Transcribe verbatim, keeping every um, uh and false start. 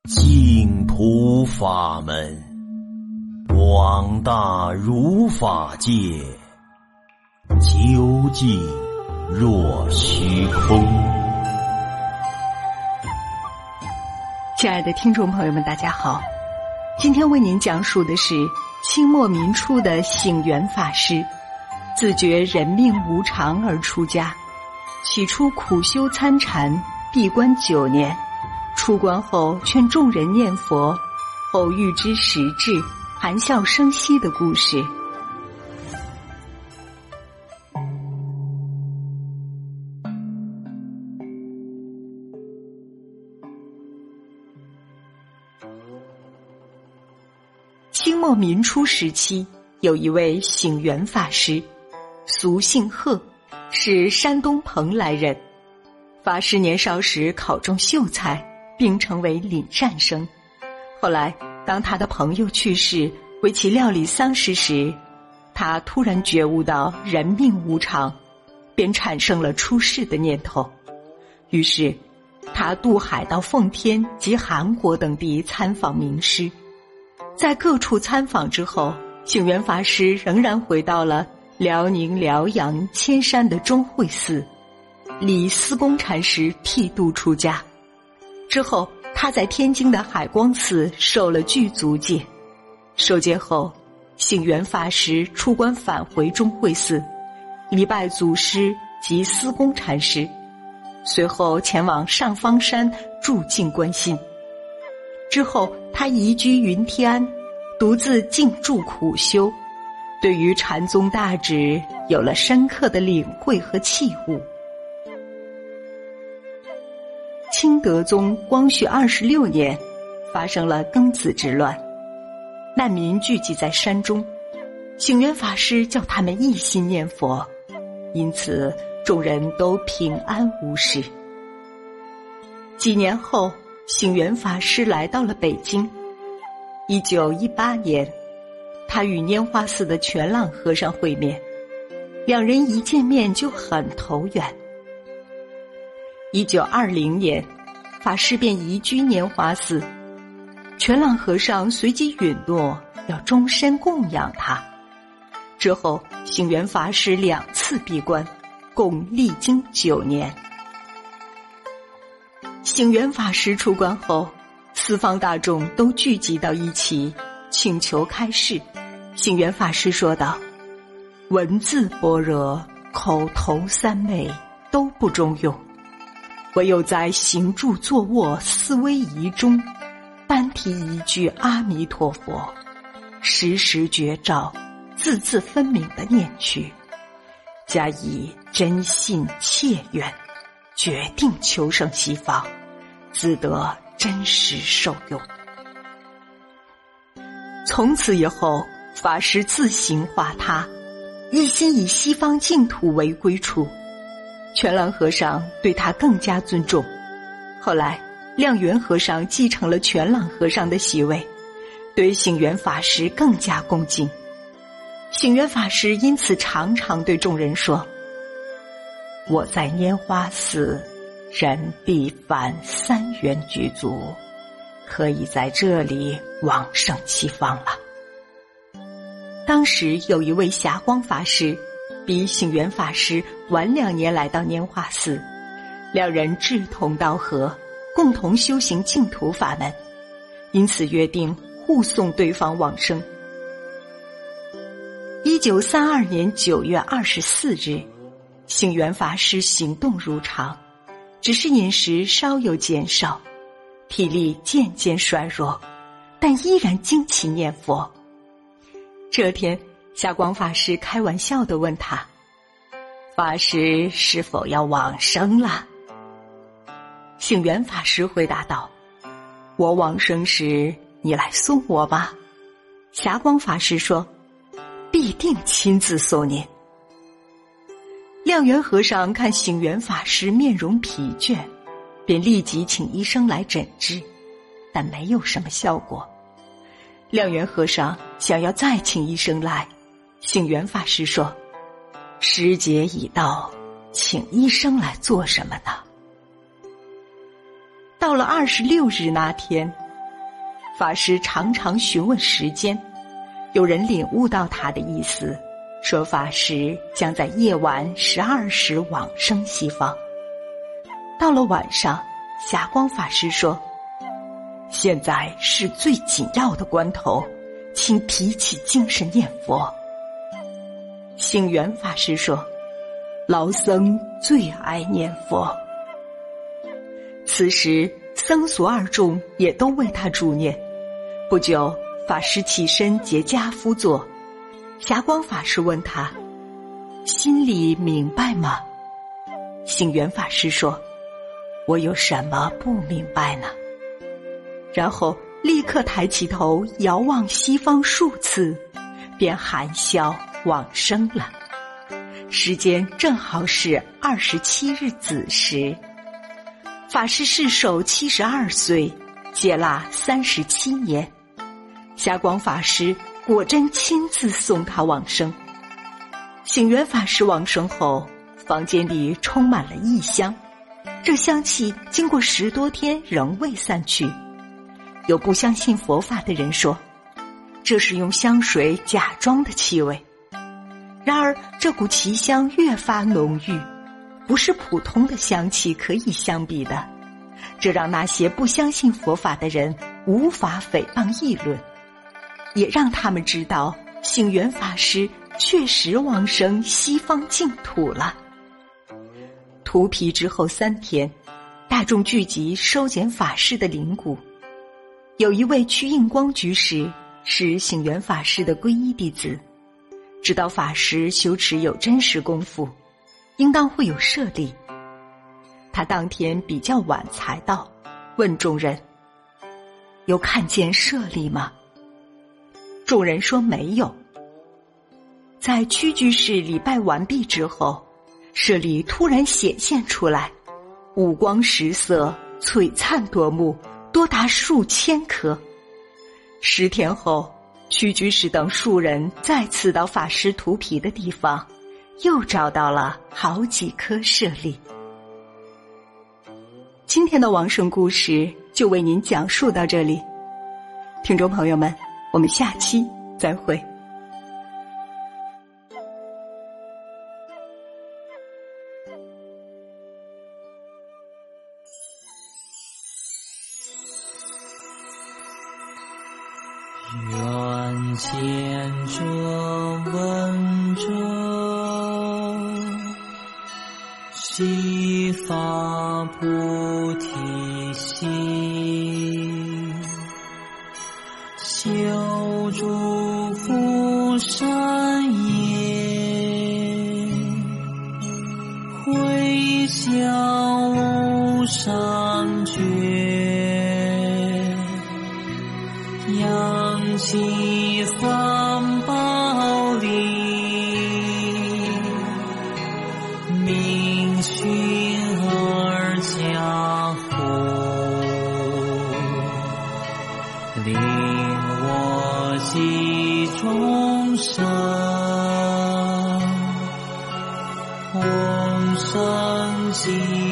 净土法门，广大如法界，究竟若虚空。 亲爱的听众朋友们，大家好，今天为您讲述的是清末民初的醒源法师，自觉人命无常而出家，起初苦修参禅，闭关九年，出关后劝众人念佛，后预知时至，含笑生息的故事。清末民初时期，有一位醒源法师，俗姓贺，是山东蓬莱人。法师年少时考中秀才，并成为领善生。后来当他的朋友去世，为其料理丧事时，他突然觉悟到人命无常，便产生了出世的念头。于是他渡海到奉天及韩国等地参访名师。在各处参访之后，醒源法师仍然回到了辽宁辽阳千山的中慧寺，李思公禅师剃度出家。之后他在天津的海光寺受了具足戒。受戒后，醒源法师出关返回中慧寺，礼拜祖师及思公禅师，随后前往上方山住静观心。之后他移居云天，独自静住苦修，对于禅宗大旨有了深刻的领会和契悟。清德宗光绪二十六年，发生了庚子之乱，难民聚集在山中，醒源法师叫他们一心念佛，因此众人都平安无事。几年后，醒源法师来到了北京。一九一八年，他与拈花寺的全浪和尚会面，两人一见面就很投缘。一九二零年，法师便移居拈花寺，全浪和尚随即允诺要终身供养他。之后醒源法师两次闭关，共历经九年。醒源法师出关后，四方大众都聚集到一起，请求开示。醒源法师说道：文字般若，口头三昧都不中用，唯有在行住坐卧思维仪中，单提一句阿弥陀佛，时时觉照，字字分明的念去，加以真信切愿，决定求生西方，自得真实受用。从此以后，法师自行化他，一心以西方净土为归处。全浪和尚对他更加尊重。后来亮元和尚继承了全浪和尚的席位，对醒源法师更加恭敬。醒源法师因此常常对众人说：我在拈花寺人地凡三元具足，可以在这里往生西方了。当时有一位霞光法师，比醒源法师晚两年来到拈花寺，两人志同道合，共同修行净土法门，因此约定护送对方往生。一九三二年九月二十四日，醒源法师行动如常，只是饮食稍有减少，体力渐渐衰弱，但依然精勤念佛。这天，霞光法师开玩笑地问他：法师是否要往生了？醒源法师回答道：我往生时，你来送我吧。霞光法师说：必定亲自送您。亮元和尚看醒源法师面容疲倦，便立即请医生来诊治，但没有什么效果。亮元和尚想要再请医生来，醒源法师说：时节已到，请医生来做什么呢？到了二十六日那天， 法师常常询问时间，有人领悟到他的意思，说法师将在夜晚十二时往生西方。到了晚上，霞光法师说：现在是最紧要的关头，请提起精神念佛。醒源法师说：老僧最爱念佛。此时僧俗二众也都为他助念。不久，法师起身结跏趺坐。霞光法师问他：心里明白吗？醒源法师说：我有什么不明白呢？然后立刻抬起头遥望西方数次，便含笑往生了。时间正好是二十七日子时。法师世寿七十二岁，戒腊三十七年。霞光法师果真亲自送他往生。醒源法师往生后，房间里充满了异香，这香气经过十多天仍未散去。有不相信佛法的人说，这是用香水假装的气味。然而这股奇香越发浓郁，不是普通的香气可以相比的，这让那些不相信佛法的人无法诽谤议论，也让他们知道醒源法师确实往生西方净土了。荼毗之后三天，大众聚集收捡法师的灵骨。有一位屈应光居士是醒源法师的皈依弟子，知道法师修持有真实功夫，应当会有舍利。他当天比较晚才到，问众人：有看见舍利吗？众人说没有。在屈居士礼拜完毕之后，舍利突然显现出来，五光十色，璀璨夺目，多达数千颗。十天后，屈居士等数人再次到法师荼毗的地方，又找到了好几颗舍利。今天的往生故事就为您讲述到这里，听众朋友们，我们下期再会。 愿见者闻者，悉发菩提心，修诸福善业，回向无上觉，扬起三宝力，明训而加护，令我集众生，红生极